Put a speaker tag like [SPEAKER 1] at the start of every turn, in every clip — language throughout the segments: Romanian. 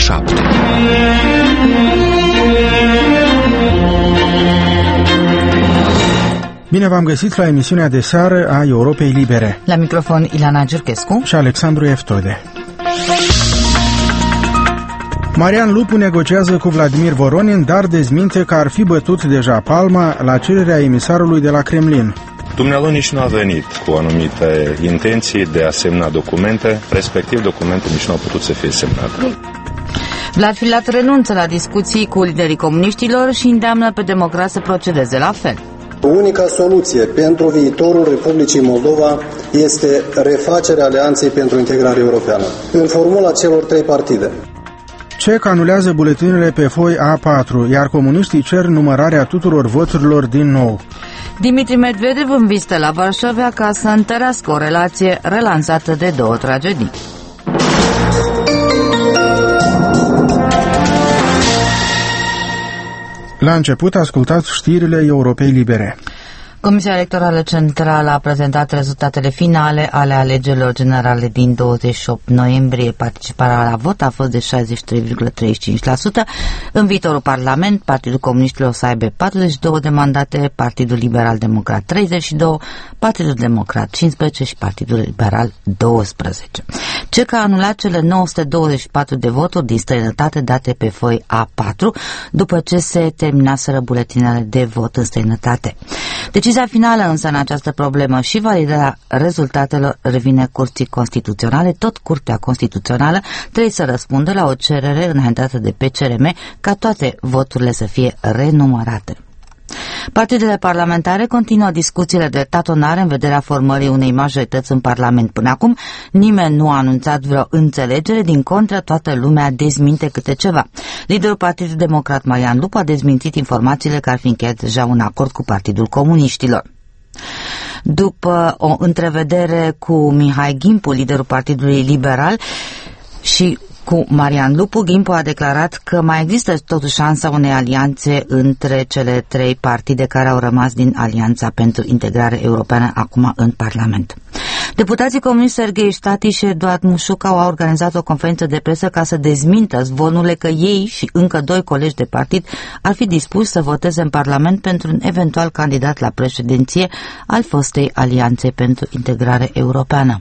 [SPEAKER 1] 7.
[SPEAKER 2] Bine v-am găsit la emisiunea de seară a Europei Libere.
[SPEAKER 3] La microfon Ilana Giurchescu
[SPEAKER 2] și Alexandru Eftode. Marian Lupu negociază cu Vladimir Voronin, dar dezminte că ar fi bătut deja palma la cererea emisarului de la Kremlin.
[SPEAKER 4] Dumnealui nici nu a venit cu anumite intenții de a semna documente, respectiv documente nici nu au putut să fie semnate.
[SPEAKER 3] Vlad Filat renunță la discuții cu liderii comuniștilor și îndeamnă pe democrați să procedeze la fel.
[SPEAKER 5] Unica soluție pentru viitorul Republicii Moldova este refacerea Alianței pentru Integrare Europeană, în formula celor 3 partide.
[SPEAKER 2] CEC anulează buletinele pe foi A4, iar comuniștii cer numărarea tuturor voturilor din nou.
[SPEAKER 3] Dimitri Medvedev în vizită la Varșovia ca să întărească o relație relansată de 2 tragedii.
[SPEAKER 2] La început ascultați știrile Europei Libere.
[SPEAKER 3] Comisia Electorală Centrală a prezentat rezultatele finale ale alegerilor generale din 28 noiembrie. Participarea la vot a fost de 63,35%. În viitorul Parlament, Partidul Comuniștilor să aibă 42 de mandate, Partidul Liberal Democrat 32, Partidul Democrat 15 și Partidul Liberal 12. CEC a anulat cele 924 de voturi din străinătate date pe foi A4, după ce se terminaseră buletinele de vot în străinătate. Decizia finală însă în această problemă și validarea rezultatelor revine Curții Constituționale. Tot Curtea Constituțională trebuie să răspundă la o cerere înaintată de PCRM ca toate voturile să fie renumărate. Partidele parlamentare continuă discuțiile de tatonare în vederea formării unei majorități în Parlament. Până acum, nimeni nu a anunțat vreo înțelegere, din contră, toată lumea dezminte câte ceva. Liderul Partidului Democrat Marian Lupu a dezmintit informațiile că ar fi încheiat deja un acord cu Partidul Comuniștilor. După o întrevedere cu Mihai Gimpu, liderul Partidului Liberal, și cu Marian Lupu, Gimpu a declarat că mai există totuși șansa unei alianțe între cele 3 partide care au rămas din Alianța pentru Integrare Europeană acum în Parlament. Deputații comuniști Serghei Stati și Eduard Mușuc au organizat o conferință de presă ca să dezmintă zvonurile că ei și încă 2 colegi de partid ar fi dispuși să voteze în Parlament pentru un eventual candidat la președinție al fostei Alianțe pentru Integrare Europeană.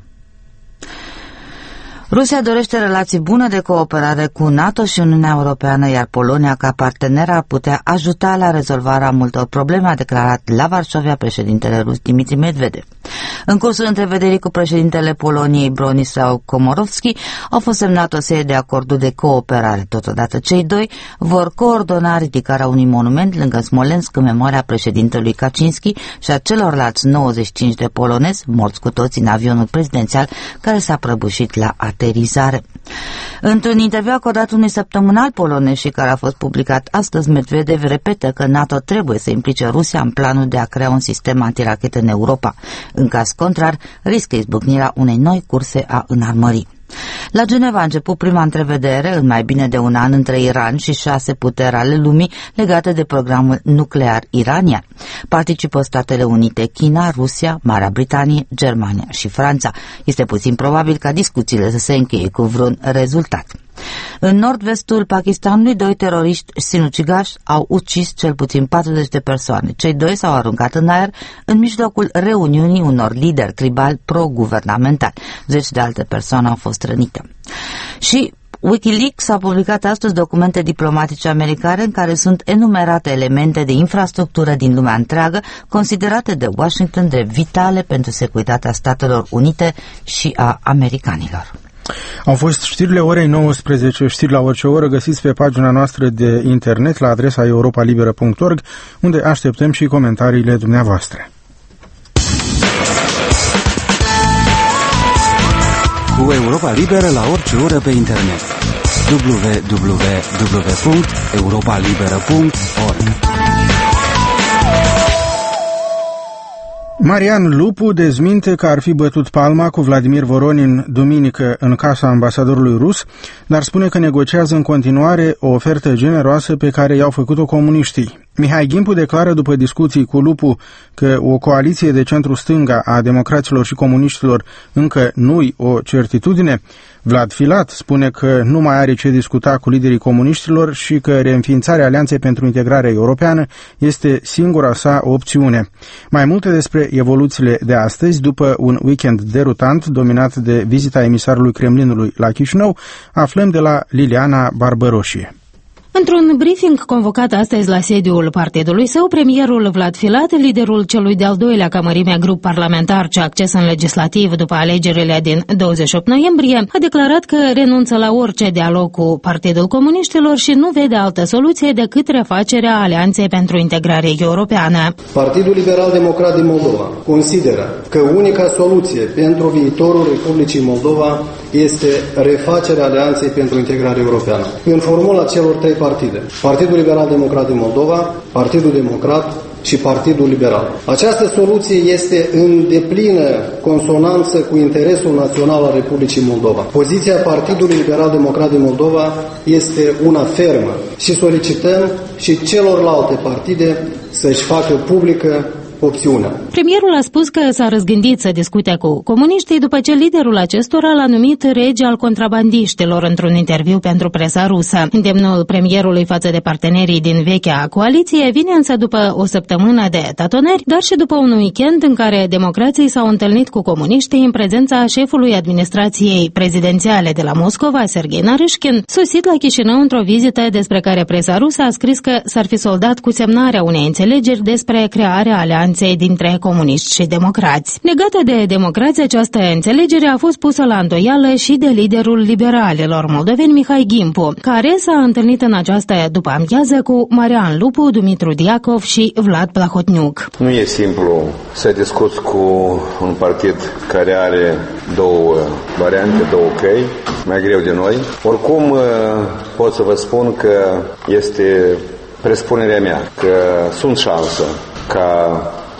[SPEAKER 3] Rusia dorește relații bune de cooperare cu NATO și Uniunea Europeană, iar Polonia, ca partener, ar putea ajuta la rezolvarea multor probleme, a declarat la Varșovia președintele rus Dimitri Medvedev. În cursul întrevederii cu președintele Poloniei Bronisław Komorowski au fost semnate o serie de acorduri de cooperare. Totodată cei 2 vor coordona ridicarea unui monument lângă Smolensk în memoria președintelui Kaczynski și a celorlalți 95 de polonezi morți cu toții în avionul prezidențial care s-a prăbușit la aterizare. Într-un interviu acordat unui săptămânal polonez și care a fost publicat astăzi, Medvedev repetă că NATO trebuie să implice Rusia în planul de a crea un sistem antirachetă în Europa. În caz contrar, riscă izbucnirea unei noi curse a înarmării. La Geneva a început prima întrevedere în mai bine de un an între Iran și 6 puteri ale lumii legate de programul nuclear iranian. Participă Statele Unite, China, Rusia, Marea Britanie, Germania și Franța. Este puțin probabil ca discuțiile să se încheie cu vreun rezultat. În nord-vestul Pakistanului, 2 teroriști sinucigași au ucis cel puțin 40 de persoane. Cei 2 s-au aruncat în aer în mijlocul reuniunii unor lideri tribali pro-guvernamentali. 10 de alte persoane au fost rănite. Și Wikileaks a publicat astăzi documente diplomatice americane în care sunt enumerate elemente de infrastructură din lumea întreagă considerate de Washington de vitale pentru securitatea Statelor Unite și a americanilor.
[SPEAKER 2] Au fost știrile orei 19, știri la orice oră, găsiți pe pagina noastră de internet la adresa europalibera.org, unde așteptăm și comentariile dumneavoastră.
[SPEAKER 1] Cu Europa Liberă la orice oră pe internet. www.europalibera.org.
[SPEAKER 2] Marian Lupu dezminte că ar fi bătut palma cu Vladimir Voronin duminică în casa ambasadorului rus, dar spune că negociază în continuare o ofertă generoasă pe care i-au făcut-o comuniștii. Mihai Gimpu declară după discuții cu Lupu că o coaliție de centru-stânga a democraților și comuniștilor încă nu-i o certitudine. Vlad Filat spune că nu mai are ce discuta cu liderii comuniștilor și că reînființarea Alianței pentru Integrare Europeană este singura sa opțiune. Mai multe despre evoluțiile de astăzi, după un weekend derutant dominat de vizita emisarului Kremlinului la Chișinău, aflăm de la Liliana Barbăroșie.
[SPEAKER 6] Într-un briefing convocat astăzi la sediul partidului său, premierul Vlad Filat, liderul celui de-al doilea ca mărime grup parlamentar ce a acces în legislativ după alegerile din 28 noiembrie, a declarat că renunță la orice dialog cu Partidul Comuniștilor și nu vede altă soluție decât refacerea Alianței pentru Integrare Europeană.
[SPEAKER 5] Partidul Liberal Democrat din Moldova consideră că unica soluție pentru viitorul Republicii Moldova este refacerea Alianței pentru Integrare Europeană. În formula celor trei partide: Partidul Liberal Democrat din Moldova, Partidul Democrat și Partidul Liberal. Această soluție este în deplină consonanță cu interesul național al Republicii Moldova. Poziția Partidului Liberal Democrat din Moldova este una fermă și solicităm și celorlalte partide să-și facă publică opțiunea.
[SPEAKER 6] Premierul a spus că s-a răzgândit să discute cu comuniștii după ce liderul acestora l-a numit rege al contrabandiștilor într-un interviu pentru presa rusă. Îndemnul premierului față de partenerii din vechea coaliție vine însă după o săptămână de tatoneri, dar și după un weekend în care democrații s-au întâlnit cu comuniștii în prezența șefului administrației prezidențiale de la Moscova, Serghei Naryshkin, sosit la Chișinău într-o vizită despre care presa rusă a scris că s-ar fi soldat cu semnarea unei înțelegeri despre crearea alianței dintre comuniști și democrați. Legată de democrați, această înțelegere a fost pusă la îndoială și de liderul liberalilor moldoveni Mihai Gimpu, care s-a întâlnit în această după-amiază cu Marian Lupu, Dumitru Diacov și Vlad Plahotniuc.
[SPEAKER 7] Nu e simplu să discuți cu un partid care are două variante, două căi, mai greu de noi. Oricum pot să vă spun că este presupunerea mea că sunt șansă ca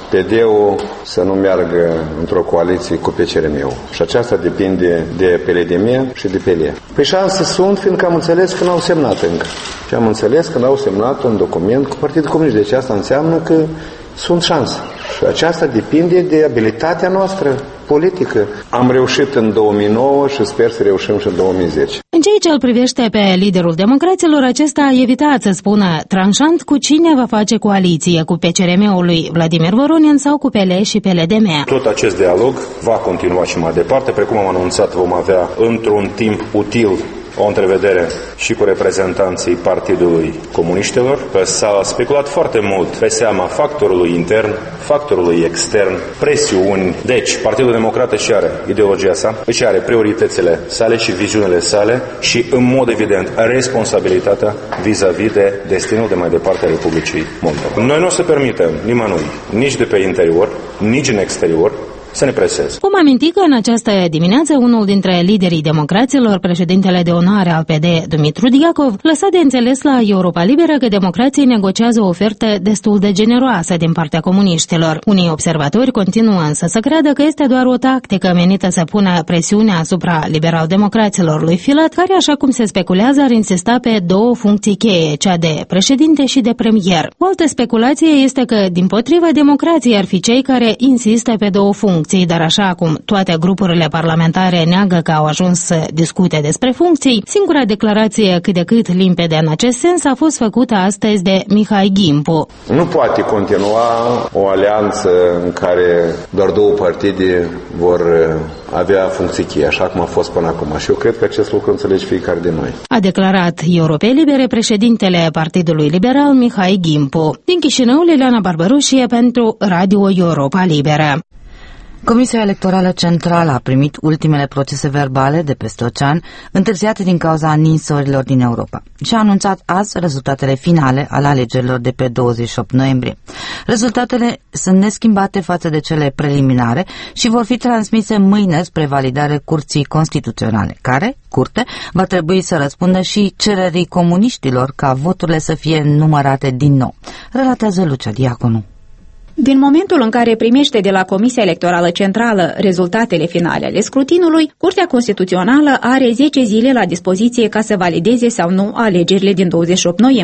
[SPEAKER 7] PD-ul să nu meargă într-o coaliție cu PCRM-ul. Și aceasta depinde de PLDM și de PLE. Păi șanse sunt, fiindcă am înțeles că n-au semnat încă. Și am înțeles că n-au semnat un document cu Partidul Comunist. Deci asta înseamnă că sunt șanse. Și aceasta depinde de abilitatea noastră politică. Am reușit în 2009 și sper să reușim și în 2010.
[SPEAKER 6] În ceea ce îl privește pe liderul democraților, acesta a evitat să spună tranșant cu cine va face coaliție, cu PCRM-ul lui Vladimir Voronin sau cu PLE și PLDM.
[SPEAKER 4] Tot acest dialog va continua și mai departe. Precum am anunțat, vom avea într-un timp util o întrevedere și cu reprezentanții Partidului Comuniștilor. S-a speculat foarte mult pe seama factorului intern, factorului extern, presiuni. Deci, Partidul Democrat își are ideologia sa, își are prioritățile sale și viziunile sale și, în mod evident, responsabilitatea vis-a-vis de destinul de mai departe a Republicii Moldova. Noi nu o să permitem nimănui, nici de pe interior, nici în exterior, să ne preseze.
[SPEAKER 6] Vom aminti că în această dimineață unul dintre liderii democraților, președintele de onoare al PD, Dumitru Diacov, lăsa de înțeles la Europa Liberă că democrații negociază o ofertă destul de generoasă din partea comuniștilor. Unii observatori continuă însă să creadă că este doar o tactică menită să pună presiunea asupra liberal-democraților lui Filat, care, așa cum se speculează, ar insista pe două funcții cheie, cea de președinte și de premier. O altă speculație este că, dimpotrivă, democrații ar fi cei care insistă pe două funcții, dar așa cum toate grupurile parlamentare neagă că au ajuns să discute despre funcții, singura declarație cât de cât limpede în acest sens a fost făcută astăzi de Mihai Gimpu.
[SPEAKER 7] Nu poate continua o alianță în care doar două partide vor avea funcții cheie, așa cum a fost până acum. Și eu cred că acest lucru înțelege fiecare din noi.
[SPEAKER 6] A declarat Europei Libere președintele Partidului Liberal Mihai Gimpu. Din Chișinău, Liliana Barbăroșie pentru Radio Europa Liberă.
[SPEAKER 3] Comisia Electorală Centrală a primit ultimele procese verbale de peste ocean, întârziate din cauza ninsorilor din Europa, și a anunțat azi rezultatele finale ale alegerilor de pe 28 noiembrie. Rezultatele sunt neschimbate față de cele preliminare și vor fi transmise mâine spre validare Curții Constituționale, care, curte, va trebui să răspundă și cererii comuniștilor ca voturile să fie numărate din nou. Relatează Lucia Diaconu.
[SPEAKER 8] Din momentul în care primește de la Comisia Electorală Centrală rezultatele finale ale scrutinului, Curtea Constituțională are 10 zile la dispoziție ca să valideze sau nu alegerile din 28 noiembrie.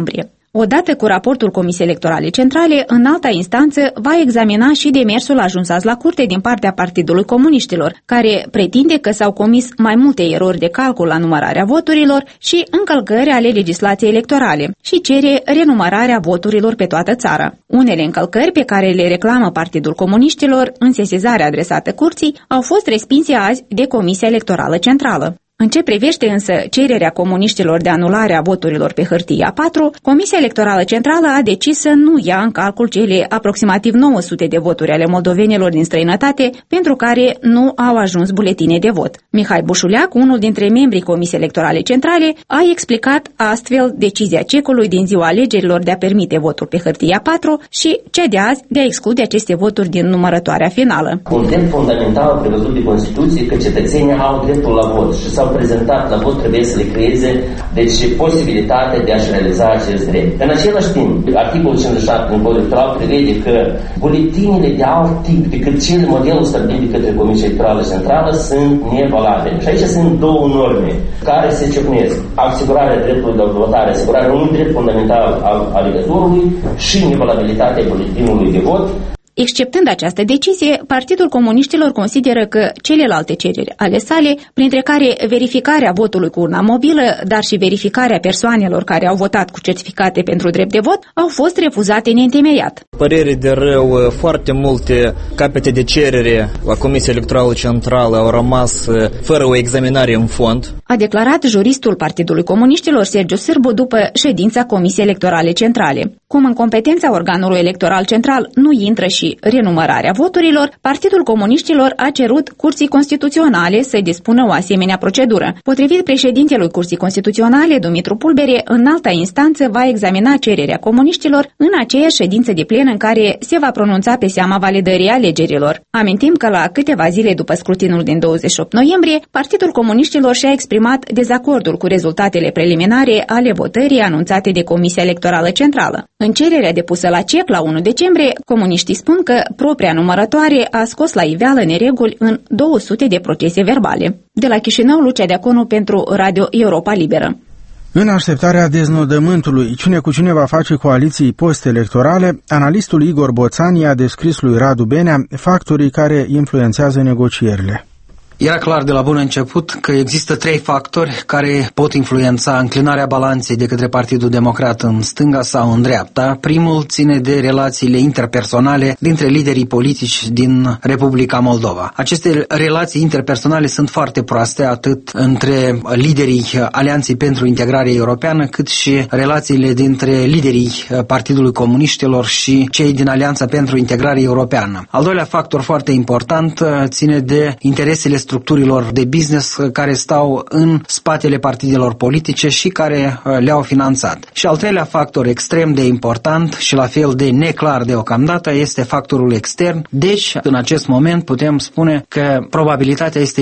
[SPEAKER 8] Odată cu raportul Comisiei Electorale Centrale, înalta instanță va examina și demersul ajuns azi la curte din partea Partidului Comuniștilor, care pretinde că s-au comis mai multe erori de calcul la numărarea voturilor și încălcări ale legislației electorale și cere renumărarea voturilor pe toată țara. Unele încălcări pe care le reclamă Partidul Comuniștilor în sesizarea adresată curții au fost respinse azi de Comisia Electorală Centrală. În ce privește însă cererea comuniștilor de anulare a voturilor pe hârtie A4, Comisia Electorală Centrală a decis să nu ia în calcul cele aproximativ 900 de voturi ale moldovenilor din străinătate pentru care nu au ajuns buletine de vot. Mihai Bușuleac, unul dintre membrii Comisiei Electorale Centrale, a explicat astfel decizia cecului din ziua alegerilor de a permite votul pe hârtie A4 și cea de azi de a exclude aceste voturi din numărătoarea finală.
[SPEAKER 9] Un drept fundamental prevăzut de Constituție că cetățenii au dreptul la vot și s-au prezentat la vot, trebuie să le creeze posibilitatea de a-și realiza acest drept. În același timp, articolul 57 din Codul Electoral prevede că buletinile de alt tip decât cel modelul stabilit de către Comisia Electorală Centrală sunt nevalabile. Și aici sunt două norme care se ciocnesc. Asigurarea dreptului de votare, asigurarea unui drept fundamental al alegătorului și nevalabilitatea buletinului de vot.
[SPEAKER 8] Exceptând această decizie, Partidul Comuniștilor consideră că celelalte cereri ale sale, printre care verificarea votului cu urna mobilă, dar și verificarea persoanelor care au votat cu certificate pentru drept de vot, au fost refuzate neîntemeiat.
[SPEAKER 10] Părere de rău, foarte multe capete de cerere la Comisia Electorală Centrală au rămas fără o examinare în fond.
[SPEAKER 8] A declarat juristul Partidului Comuniștilor Sergiu Sârbu după ședința Comisiei Electorale Centrale. Cum în competența organului electoral central nu intră și renumărarea voturilor, Partidul Comuniștilor a cerut Curții Constituționale să dispună o asemenea procedură. Potrivit președintelui Curții Constituționale, Dumitru Pulbere, înalta instanță va examina cererea comuniștilor în aceeași ședință de plen în care se va pronunța pe seama validării alegerilor. Amintim că la câteva zile după scrutinul din 28 noiembrie, Partidul Comuniștilor și-a exprimat dezacordul cu rezultatele preliminare ale votării anunțate de Comisia Electorală Centrală. În cererea depusă la CEC la 1 decembrie, comuniștii spun că propria numărătoare a scos la iveală nereguli în 200 de procese verbale. De la Chișinău, Lucia Deaconu pentru Radio Europa Liberă.
[SPEAKER 2] În așteptarea deznodământului cine cu cine va face coaliții post-electorale, analistul Igor Boțani a descris lui Radu Benea factorii care influențează negocierile.
[SPEAKER 11] Era clar de la bun început că există trei factori care pot influența înclinarea balanței de către Partidul Democrat în stânga sau în dreapta. Primul ține de relațiile interpersonale dintre liderii politici din Republica Moldova. Aceste relații interpersonale sunt foarte proaste, atât între liderii Alianței pentru Integrare Europeană, cât și relațiile dintre liderii Partidului Comuniștilor și cei din Alianța pentru Integrare Europeană. Al doilea factor foarte important ține de interesele structurilor de business care stau în spatele partidelor politice și care le-au finanțat. Și al treilea factor extrem de important și la fel de neclar deocamdată este factorul extern. Deci, în acest moment putem spune că probabilitatea este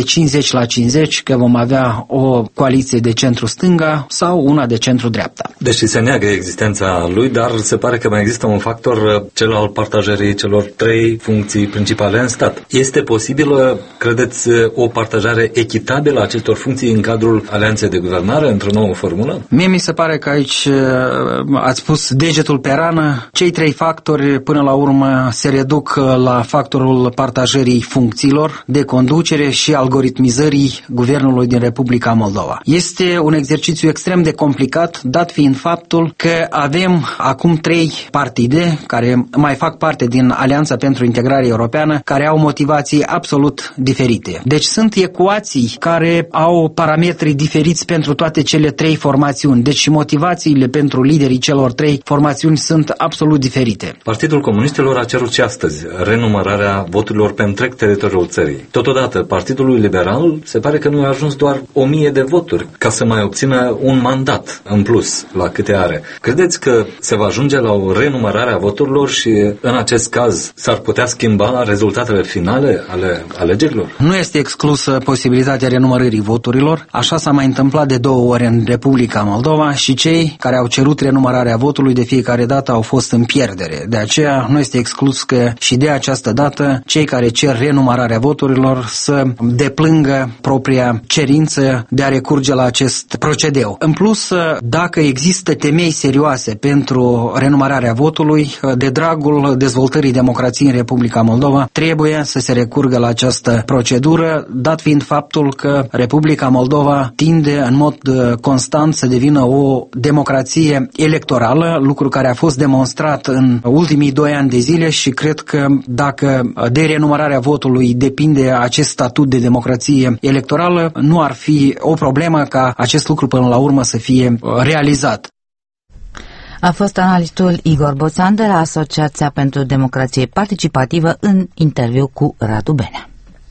[SPEAKER 11] 50-50 că vom avea o coaliție de centru-stânga sau una de centru-dreapta.
[SPEAKER 12] Deci se neagă existența lui, dar se pare că mai există un factor, cel al partajării celor trei funcții principale în stat. Este posibilă, credeți, o partajare echitabilă a acestor funcții în cadrul alianței de guvernare într-o nouă formulă?
[SPEAKER 11] Mie mi se pare că aici ați pus degetul pe rană. Cei trei factori până la urmă se reduc la factorul partajării funcțiilor de conducere și algoritmizării guvernului din Republica Moldova. Este un exercițiu extrem de complicat, dat fiind faptul că avem acum trei partide care mai fac parte din Alianța pentru Integrare Europeană, care au motivații absolut diferite. Deci sunt ecuații care au parametri diferiți pentru toate cele trei formațiuni. Deci și motivațiile pentru liderii celor trei formațiuni sunt absolut diferite.
[SPEAKER 12] Partidul Comuniștilor a cerut și astăzi renumărarea voturilor pe întreg teritoriul țării. Totodată, Partidului Liberal se pare că nu a ajuns doar 1000 de voturi ca să mai obțină un mandat în plus la câte are. Credeți că se va ajunge la o renumărare a voturilor și în acest caz s-ar putea schimba rezultatele finale ale alegerilor?
[SPEAKER 11] Nu este exclus exclusă posibilitatea renumărării voturilor. Așa s-a mai întâmplat de 2 ori în Republica Moldova și cei care au cerut renumărarea votului de fiecare dată au fost în pierdere. De aceea nu este exclus că și de această dată cei care cer renumărarea voturilor să deplângă propria cerință de a recurge la acest procedeu. În plus, dacă există temei serioase pentru renumărarea votului, de dragul dezvoltării democrației în Republica Moldova, trebuie să se recurgă la această procedură, dat fiind faptul că Republica Moldova tinde în mod constant să devină o democrație electorală, lucru care a fost demonstrat în ultimii 2 ani de zile și cred că dacă de renumărarea votului depinde acest statut de democrație electorală, nu ar fi o problemă ca acest lucru până la urmă să fie realizat.
[SPEAKER 3] A fost analistul Igor Boțan de la Asociația pentru Democrație Participativă în interviu cu Radu Benea.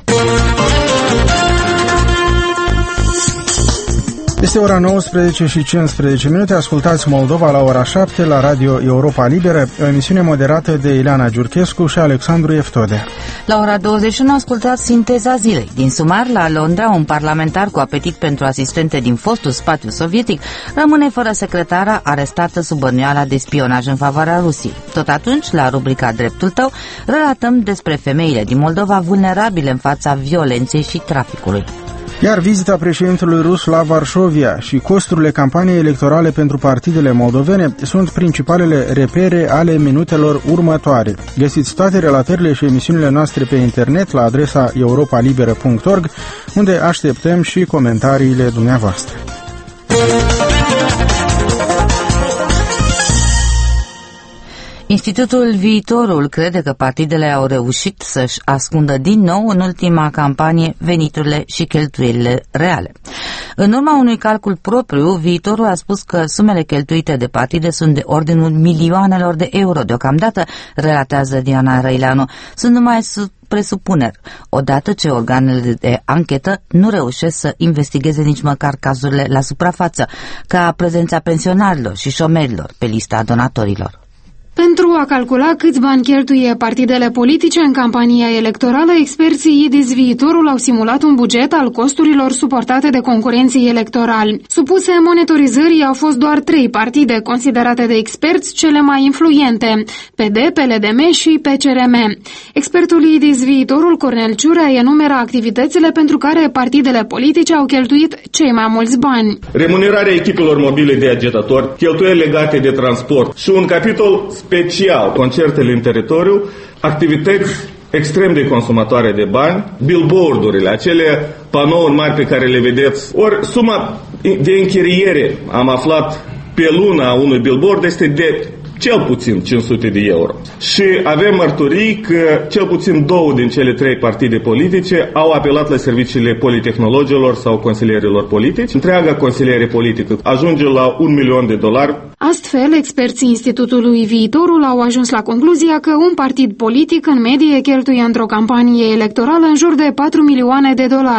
[SPEAKER 2] Este ora 19:15. Ascultați Moldova la ora 7 la Radio Europa Liberă, o emisiune moderată de Ileana Giurchescu și Alexandru Eftode.
[SPEAKER 3] La ora 21 ascultați Sinteza zilei. Din Sumar, la Londra, un parlamentar cu apetit pentru asistente din fostul spațiu sovietic rămâne fără secretară, arestată sub bănuiala de spionaj în favoarea Rusiei. Tot atunci, la rubrica Dreptul tău, relatăm despre femeile din Moldova vulnerabile în fața violenței și traficului.
[SPEAKER 2] Iar vizita președintelui rus la Varșovia și costurile campaniei electorale pentru partidele moldovene sunt principalele repere ale minutelor următoare. Găsiți toate relatările și emisiunile noastre pe internet la adresa europalibera.org, unde așteptăm și comentariile dumneavoastră.
[SPEAKER 3] Institutul Viitorul crede că partidele au reușit să-și ascundă din nou în ultima campanie veniturile și cheltuielile reale. În urma unui calcul propriu, Viitorul a spus că sumele cheltuite de partide sunt de ordinul milioanelor de euro deocamdată, relatează Diana Răileanu. Sunt numai presupuneri, odată ce organele de anchetă nu reușesc să investigheze nici măcar cazurile la suprafață, ca prezența pensionarilor și șomerilor pe lista donatorilor.
[SPEAKER 13] Pentru a calcula câți bani cheltuie partidele politice în campania electorală, experții IDIS Viitorul au simulat un buget al costurilor suportate de concurenții electorali. Supuse monitorizării au fost doar 3 partide considerate de experți cele mai influente: PD, PLDM și PCRM. Expertul IDIS Viitorul, Cornel Ciurea, enumeră activitățile pentru care partidele politice au cheltuit cei mai mulți bani.
[SPEAKER 14] Remunerarea echipelor mobile de agitatori, cheltuieli legate de transport și un capitol special, concertele în teritoriu, activități extrem de consumatoare de bani, billboardurile, acele panouri mari pe care le vedeți. Ori suma de închiriere, am aflat pe luna unui billboard, este de cel puțin 500 de euro. Și avem mărturii că cel puțin 2 din cele 3 partide politice au apelat la serviciile politehnologilor sau consilierilor politici. Întreaga consiliere politică ajunge la $1.000.000.
[SPEAKER 13] Astfel, experții Institutului Viitorul au ajuns la concluzia că un partid politic în medie cheltuie într-o campanie electorală în jur de $4 milioane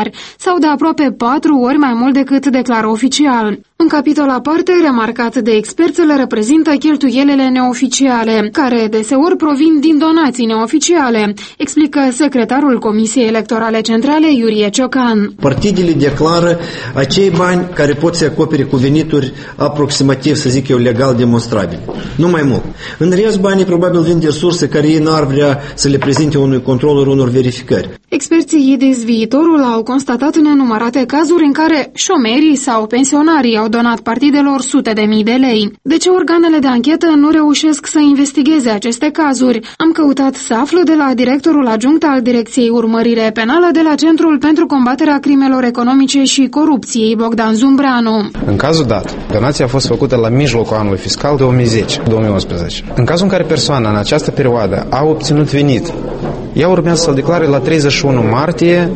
[SPEAKER 13] sau de aproape 4 ori mai mult decât declară oficial. Un capitol aparte, remarcat de experți, le reprezintă cheltuielile neoficiale, care deseori provin din donații neoficiale, explică secretarul Comisiei Electorale Centrale, Iurie Ciocan.
[SPEAKER 15] Partidele declară acei bani care pot să acopere cu venituri aproximativ, să zic eu, legal demonstrabile. Nu mai mult. În rest, banii probabil vin de surse care ei n-ar vrea să le prezinte unui controlor, unor verificări.
[SPEAKER 13] Experții IDIS Viitorul au constatat nenumărate cazuri în care șomerii sau pensionarii au donat partidelor sute de mii de lei. De ce organele de anchetă nu reușesc să investigheze aceste cazuri? Am căutat să aflu de la directorul adjunct al Direcției Urmărire Penală de la Centrul pentru Combaterea Crimelor Economice și Corupției, Bogdan Zumbreanu.
[SPEAKER 16] În cazul dat, donația a fost făcută la mijlocul anului fiscal 2010-2011. În cazul în care persoana în această perioadă a obținut venit, ea urmează să-l declare la 31 martie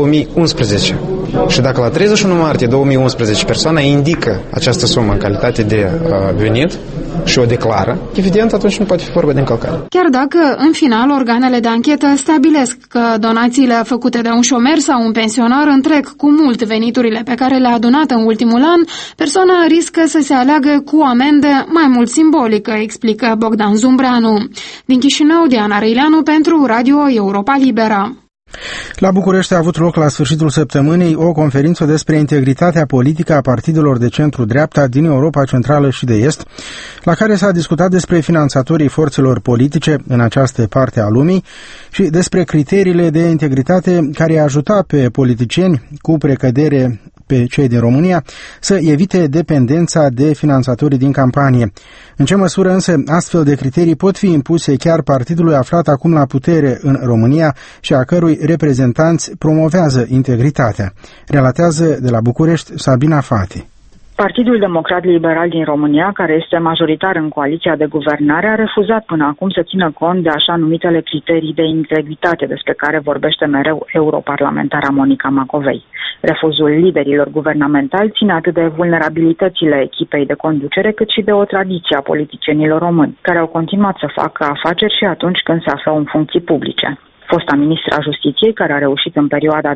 [SPEAKER 16] 2011. Și dacă la 31 martie 2011 persoana indică această sumă în calitate de venit și o declară, evident, atunci nu poate fi vorba de încălcare.
[SPEAKER 13] Chiar dacă, în final, organele de anchetă stabilesc că donațiile făcute de un șomer sau un pensionar întrec cu mult veniturile pe care le-a adunat în ultimul an, persoana riscă să se aleagă cu o amendă mai mult simbolică, explică Bogdan Zumbreanu. Din Chișinău, Diana Răileanu pentru Radio Europa Liberă.
[SPEAKER 2] La București a avut loc la sfârșitul săptămânii o conferință despre integritatea politică a partidelor de centru-dreapta din Europa Centrală și de Est, la care s-a discutat despre finanțatorii forțelor politice în această parte a lumii și despre criteriile de integritate care ajuta pe politicieni, cu precădere pe cei din România, să evite dependența de finanțatorii din campanie. În ce măsură însă astfel de criterii pot fi impuse chiar partidului aflat acum la putere în România și a cărui reprezentanți promovează integritatea? Relatează de la București Sabina Fati.
[SPEAKER 17] Partidul Democrat Liberal din România, care este majoritar în coaliția de guvernare, a refuzat până acum să țină cont de așa numitele criterii de integritate despre care vorbește mereu europarlamentara Monica Macovei. Refuzul liderilor guvernamentali ține atât de vulnerabilitățile echipei de conducere, cât și de o tradiție a politicienilor români, care au continuat să facă afaceri și atunci când se aflau în funcții publice. Fosta ministra Justiției, care a reușit în perioada 2005-2007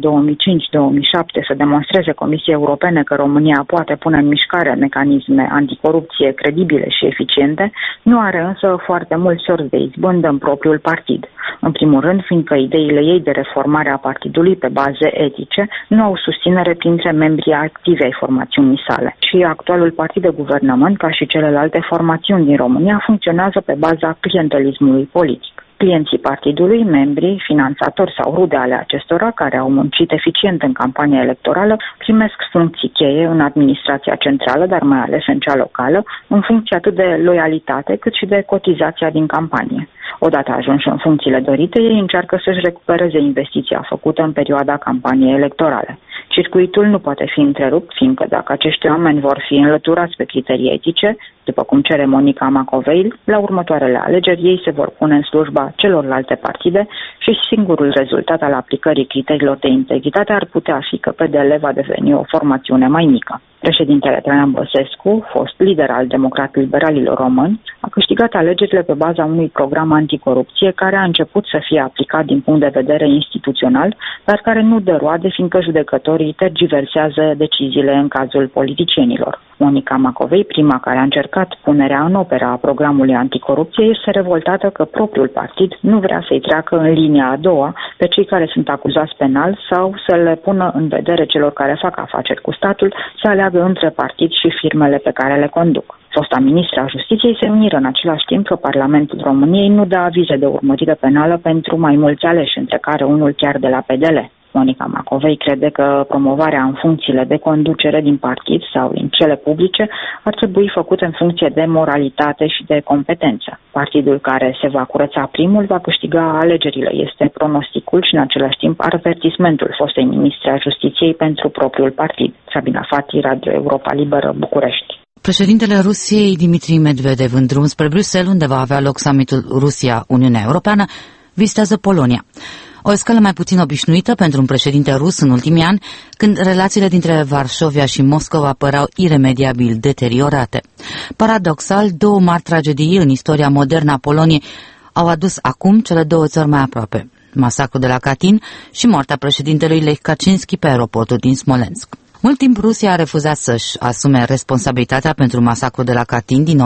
[SPEAKER 17] să demonstreze Comisiei Europene că România poate pune în mișcare mecanisme anticorupție credibile și eficiente, nu are însă foarte mult sorți de izbândă în propriul partid. În primul rând, fiindcă ideile ei de reformare a partidului pe baze etice nu au susținere printre membrii activi ai formațiunii sale. Și actualul partid de guvernământ, ca și celelalte formațiuni din România, funcționează pe baza clientelismului politic. Clienții partidului, membrii, finanțatori sau rude ale acestora, care au muncit eficient în campania electorală, primesc funcții cheie în administrația centrală, dar mai ales în cea locală, în funcție atât de loialitate cât și de cotizația din campanie. Odată ajunși în funcțiile dorite, ei încearcă să-și recupereze investiția făcută în perioada campaniei electorale. Circuitul nu poate fi întrerupt, fiindcă dacă acești oameni vor fi înlăturați pe criterii etice, după cum cere Monica Macovei, la următoarele alegeri ei se vor pune în slujba celorlalte partide și singurul rezultat al aplicării criteriilor de integritate ar putea fi că PDL va deveni o formațiune mai mică. Președintele Traian Băsescu, fost lider al democrat-liberalilor români, a câștigat alegerile pe baza unui program anticorupție care a început să fie aplicat din punct de vedere instituțional, dar care nu dă roade, fiindcă judecătorii tergiversează deciziile în cazul politicienilor. Monica Macovei, prima care a încercat punerea în operă a programului anticorupție, este revoltată că propriul partid nu vrea să-i treacă în linia a doua pe cei care sunt acuzați penal sau să le pună în vedere celor care fac afaceri cu statul să aleagă între partid și firmele pe care le conduc. Fosta ministra a Justiției se miră în același timp că Parlamentul României nu dă avize de urmărire penală pentru mai mulți aleși, între care unul chiar de la PDL. Monica Macovei crede că promovarea în funcțiile de conducere din partid sau din cele publice ar trebui făcută în funcție de moralitate și de competență. Partidul care se va curăța primul va câștiga alegerile, este pronosticul și în același timp avertismentul fostei ministre a Justiției pentru propriul partid. Sabina Fati, Radio Europa Liberă, București.
[SPEAKER 3] Președintele Rusiei, Dmitri Medvedev, în drum spre Bruxelles, unde va avea loc summitul Rusia-Uniunea Europeană, vizitează Polonia. O scală mai puțin obișnuită pentru un președinte rus în ultimii ani, când relațiile dintre Varșovia și Moscova păreau iremediabil deteriorate. Paradoxal, două mari tragedii în istoria modernă a Poloniei au adus acum cele două țări mai aproape: masacrul de la Katyn și moartea președintelui Lech Kaczynski pe aeroportul din Smolensk. Mult timp Rusia a refuzat să-și asume responsabilitatea pentru masacrul de la Katyn din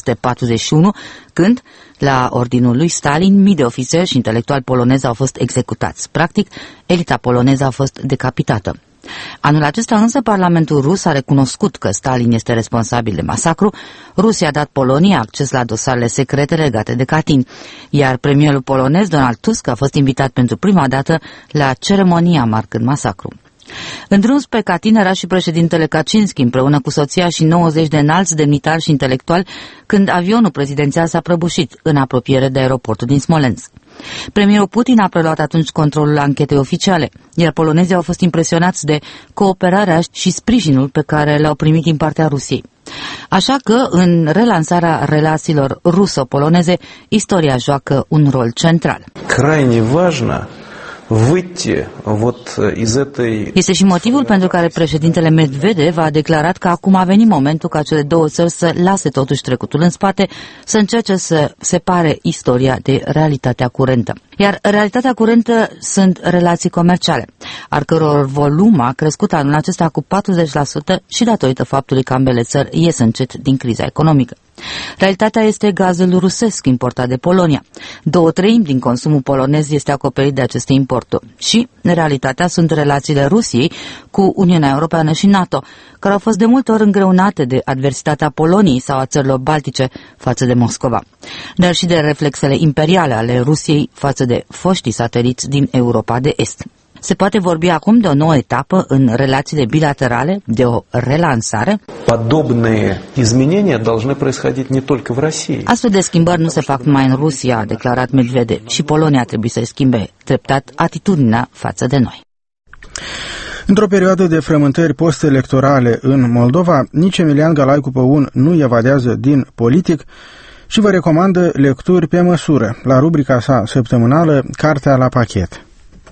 [SPEAKER 3] 1941, când, la ordinul lui Stalin, mii de ofițeri și intelectuali polonezi au fost executați. Practic, elita poloneză a fost decapitată. Anul acesta însă Parlamentul rus a recunoscut că Stalin este responsabil de masacru. Rusia a dat Poloniei acces la dosarele secrete legate de Katyn, iar premierul polonez Donald Tusk a fost invitat pentru prima dată la ceremonia marcând masacru. În drum spre Katyn era și președintele Kaczynski împreună cu soția și 90 de înalți demnitari și intelectuali când avionul prezidențial s-a prăbușit în apropiere de aeroportul din Smolensk. Premierul Putin a preluat atunci controlul anchetei oficiale, iar polonezii au fost impresionați de cooperarea și sprijinul pe care l-au primit din partea Rusiei. Așa că, în relansarea relațiilor ruso-poloneze, istoria joacă un rol central.
[SPEAKER 18] Крайне важно
[SPEAKER 3] Este și motivul pentru care președintele Medvedev a declarat că acum a venit momentul ca cele două țări să lase totuși trecutul în spate, să încerce să separe istoria de realitatea curentă. Iar realitatea curentă sunt relații comerciale, al căror volum a crescut anul acesta cu 40% și datorită faptului că ambele țări ies încet din criza economică. Realitatea este gazul rusesc importat de Polonia. 2/3 din consumul polonez este acoperit de aceste importuri. Și realitatea sunt relațiile Rusiei cu Uniunea Europeană și NATO, care au fost de multe ori îngreunate de adversitatea Poloniei sau a țărilor baltice față de Moscova, dar și de reflexele imperiale ale Rusiei față de foștii sateliți din Europa de Est. Se poate vorbi acum de o nouă etapă în relațiile bilaterale, de o relansare?
[SPEAKER 18] Подобные изменения должны происходить не только в России.
[SPEAKER 3] Astfel de schimbări nu se fac numai în Rusia, a declarat Medvedev, și Polonia trebuie să schimbe treptat atitudinea față de noi.
[SPEAKER 2] Într-o perioadă de frământări post-electorale în Moldova, nici Emilian Galaicu Păun nu evadează din politic și vă recomandă lecturi pe măsură la rubrica sa săptămânală Cartea la pachet.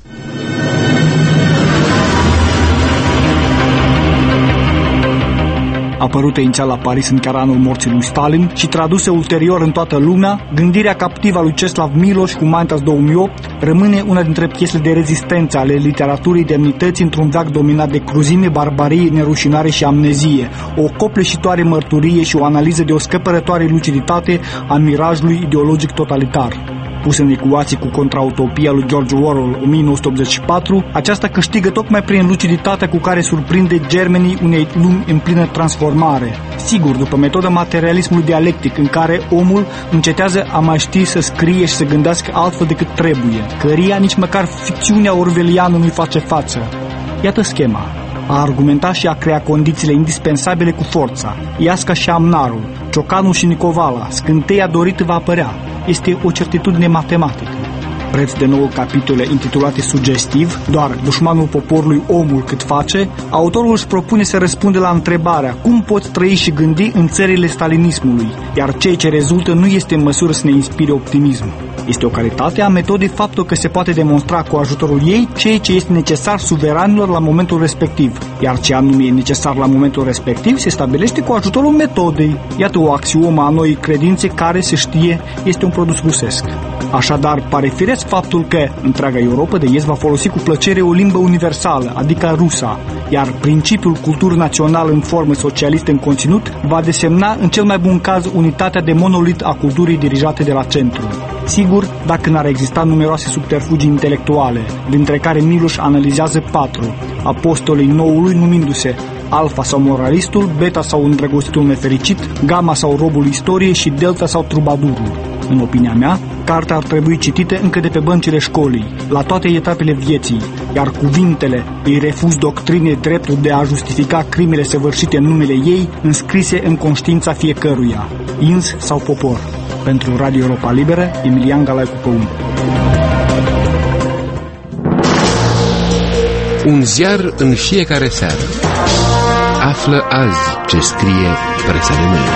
[SPEAKER 19] Apărută inițial la Paris în chiar anul morții lui Stalin și traduse ulterior în toată lumea, Gândirea captivă a lui Ceslav Miloș cu Mantas 2008 rămâne una dintre piesele de rezistență ale literaturii demnității într-un veac dominat de cruzime, barbarie, nerușinare și amnezie, o copleșitoare mărturie și o analiză de o scăpărătoare luciditate a mirajului ideologic totalitar. Pusă în ecuație cu contrautopia lui George Orwell 1984, aceasta câștigă tocmai prin luciditatea cu care surprinde germenii unei lumi în plină transformare. Sigur, după metoda materialismului dialectic, în care omul încetează a mai ști să scrie și să gândească altfel decât trebuie, căreia nici măcar ficțiunea orwelliană nu-i face față. Iată schema. A argumenta și a crea condițiile indispensabile cu forța. Iasca și Amnarul, Ciocanul și Nicovala, scânteia dorită va apărea. Este o certitudine matematică. Preț de 9 capitole intitulate sugestiv, doar dușmanul poporului omul cât face, autorul își propune să răspunde la întrebarea cum poți trăi și gândi în țările stalinismului, iar ceea ce rezultă nu este în măsură să ne inspire optimism. Este o calitate a metodei faptul că se poate demonstra cu ajutorul ei ceea ce este necesar suveranilor la momentul respectiv, iar ce anume e necesar la momentul respectiv se stabilește cu ajutorul metodei. Iată o axiomă a noii credințe care, se știe, este un produs rusesc. Așadar, pare firesc faptul că întreaga Europa de Est va folosi cu plăcere o limbă universală, adică rusa, iar principiul culturii naționale în formă socialistă în conținut va desemna în cel mai bun caz unitatea de monolit a culturii dirijate de la centru. Sigur, dacă n-ar exista numeroase subterfugii intelectuale, dintre care Miloș analizează 4, apostolii noului numindu-se alfa sau moralistul, beta sau îndrăgostitul nefericit, gamma sau robul istoriei și delta sau trubadurul. În opinia mea, cartea ar trebui citită încă de pe băncile școlii, la toate etapele vieții, iar cuvintele îi refuz doctrine dreptul de a justifica crimele săvârșite în numele ei, înscrise în conștiința fiecăruia, ins sau popor. Pentru Radio Europa Liberă, Emilian Galaicu Păun.
[SPEAKER 20] Un ziar în fiecare seară. Află azi ce scrie presa de mâine.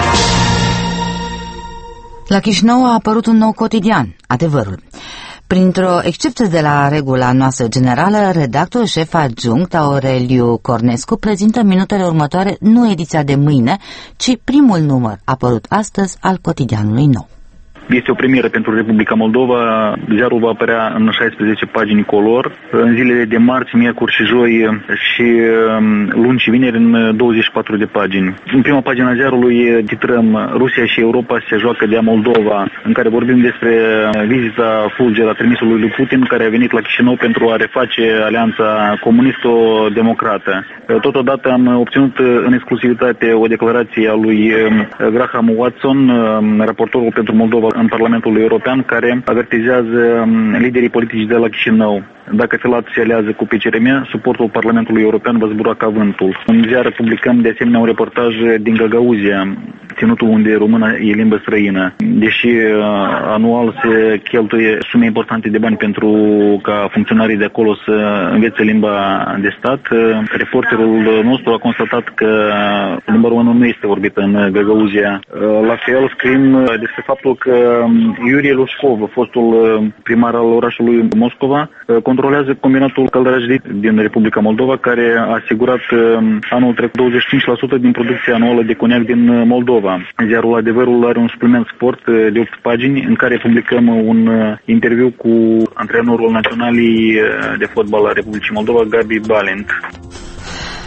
[SPEAKER 3] La Chișinău a apărut un nou cotidian, Adevărul. Printr-o excepție de la regula noastră generală, redactorul șef adjunct Aureliu Cornescu prezintă minutele următoare nu ediția de mâine, ci primul număr apărut astăzi al cotidianului nou.
[SPEAKER 21] Este o premieră pentru Republica Moldova. Ziarul va apărea în 16 pagini color, în zilele de marți, miercuri și joi și luni și vineri în 24 de pagini. În prima pagină a ziarului titrăm Rusia și Europa se joacă de Moldova, în care vorbim despre vizita fulgeră a trimisului lui Putin, care a venit la Chișinău pentru a reface alianța comunisto-democrată. Totodată am obținut în exclusivitate o declarație a lui Graham Watson, raportorul pentru Moldova în Parlamentul European, care avertizează liderii politici de la Chișinău. Dacă Filat se aliază cu PCRM, suportul Parlamentului European va zbura ca vântul. În ziar publicăm de asemenea un reportaj din Gagauzia, ținutul unde româna e limbă străină. Deși anual se cheltuie sume importante de bani pentru ca funcționarii de acolo să învețe limba de stat, reporterul nostru a constatat că limba română nu este vorbită în Gagauzia. La fel scriem despre faptul că Iurie Lușcov, fostul primar al orașului Moscova, controlează combinatul Căldărașdit din Republica Moldova, care a asigurat anul trecut 25% din producția anuală de coniac din Moldova. Ziarul Adevărul are un supliment sport de 8 pagini în care publicăm un interviu cu antrenorul naționalii de fotbal al Republicii Moldova, Gabi Balint.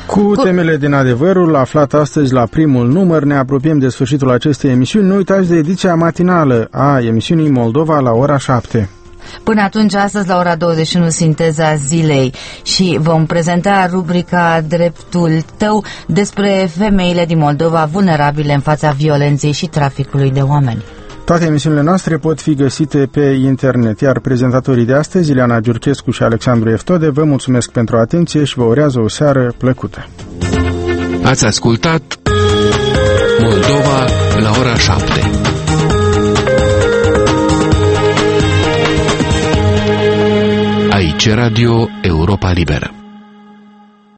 [SPEAKER 2] Cu temele din adevărul aflat astăzi la primul număr, ne apropiem de sfârșitul acestei emisiuni. Nu uitați de ediția matinală a emisiunii Moldova la ora 7.
[SPEAKER 3] Până atunci, astăzi la ora 21, sinteza zilei și vom prezenta rubrica Dreptul tău despre femeile din Moldova vulnerabile în fața violenței și traficului de oameni.
[SPEAKER 2] Toate emisiunile noastre pot fi găsite pe internet, iar prezentatorii de astăzi, Ileana Giurchescu și Alexandru Eftode, vă mulțumesc pentru atenție și vă urează o seară plăcută.
[SPEAKER 20] Ați ascultat Moldova la ora 7. Aici Radio Europa Liberă.